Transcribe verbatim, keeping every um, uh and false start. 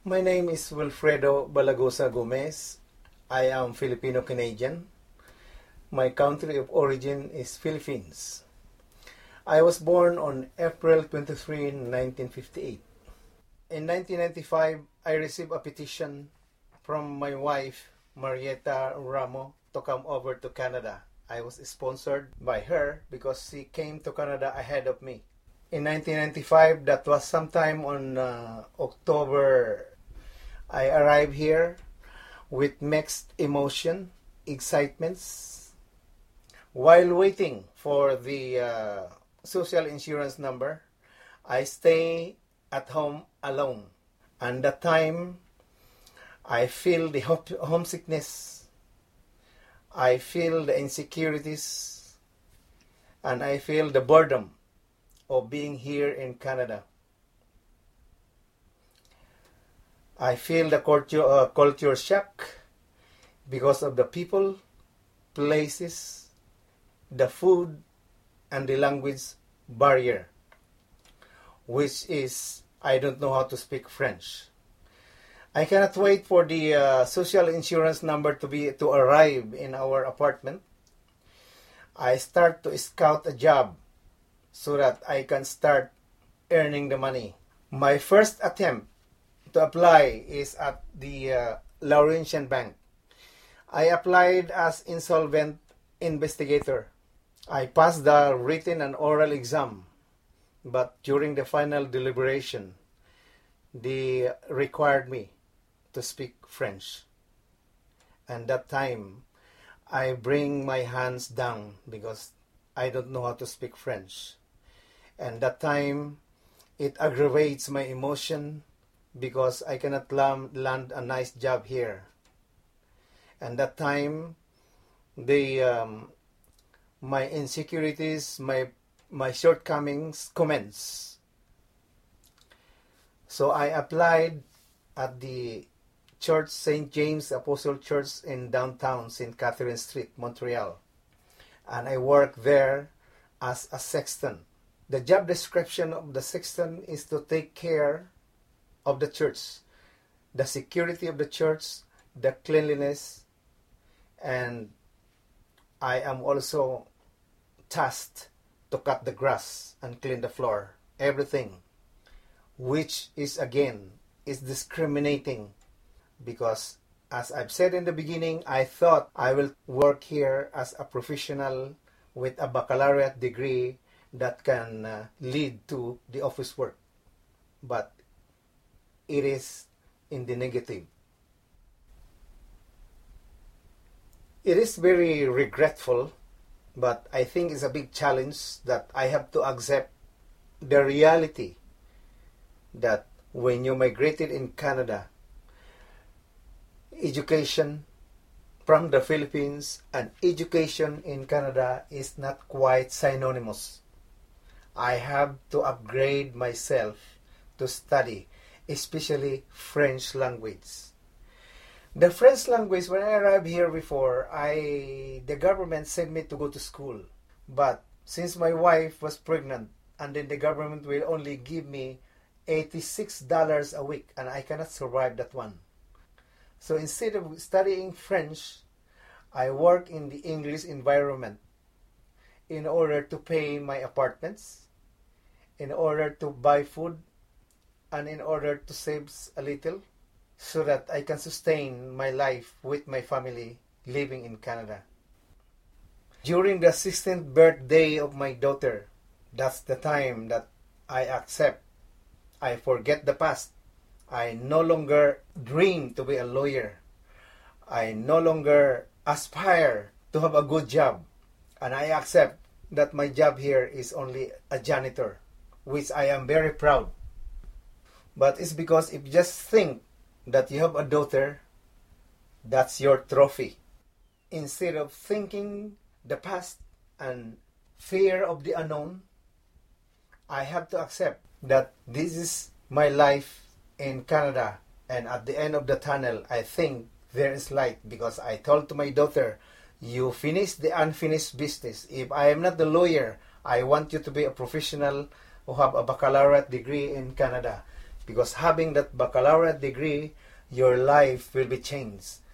My name is Wilfredo Balagosa Gomez. I am Filipino-Canadian. My country of origin is Philippines. I was born on April twenty-third, nineteen fifty-eight. In nineteen ninety-five, I received a petition from my wife, Marieta Ramo, to come over to Canada. I was sponsored by her because she came to Canada ahead of me. In nineteen ninety-five, that was sometime on uh, October, I arrived here with mixed emotion, excitements. While waiting for the uh, social insurance number, I stay at home alone. And that time, I feel the homesickness, I feel the insecurities, and I feel the boredom of being here in Canada. I feel the culture, uh, culture shock because of the people, places, the food, and the language barrier, which is I don't know how to speak French. I cannot wait for the uh, social insurance number to be to arrive in our apartment. I start to scout a job so that I can start earning the money. My first attempt to apply is at the uh, Laurentian Bank. I applied as insolvent investigator. I passed the written and oral exam, but during the final deliberation, they required me to speak French. And that time, I bring my hands down because I don't know how to speak French. And that time, it aggravates my emotion because I cannot land a nice job here. And that time, the um, my insecurities, my my shortcomings commence. So I applied at the Church Saint James Apostle Church in downtown Saint Catherine Street, Montreal. And I worked there as a sexton. The job description of the sexton is to take care of the church, the security of the church, the cleanliness, and I am also tasked to cut the grass and clean the floor, everything, which is again, is discriminating because as I've said in the beginning, I thought I will work here as a professional with a baccalaureate degree that can uh, lead to the office work. But it is in the negative. It is very regretful, but I think it's a big challenge that I have to accept the reality that when you migrated in Canada, education from the Philippines and education in Canada is not quite synonymous. I have to upgrade myself to study, especially French language. The French language, when I arrived here before, I the government sent me to go to school. But since my wife was pregnant, and then the government will only give me eighty-six dollars a week, and I cannot survive that one. So instead of studying French, I work in the English environment in order to pay my apartments, in order to buy food, and in order to save a little so that I can sustain my life with my family living in Canada. During the sixteenth birthday of my daughter, that's the time that I accept. I forget the past. I no longer dream to be a lawyer. I no longer aspire to have a good job. And I accept that my job here is only a janitor, which I am very proud. But it's because if you just think that you have a daughter, that's your trophy. Instead of thinking the past and fear of the unknown, I have to accept that this is my life in Canada, and at the end of the tunnel, I think there is light because I told to my daughter, you finish the unfinished business. If I am not the lawyer, I want you to be a professional who have a baccalaureate degree in Canada. Because having that baccalaureate degree, your life will be changed.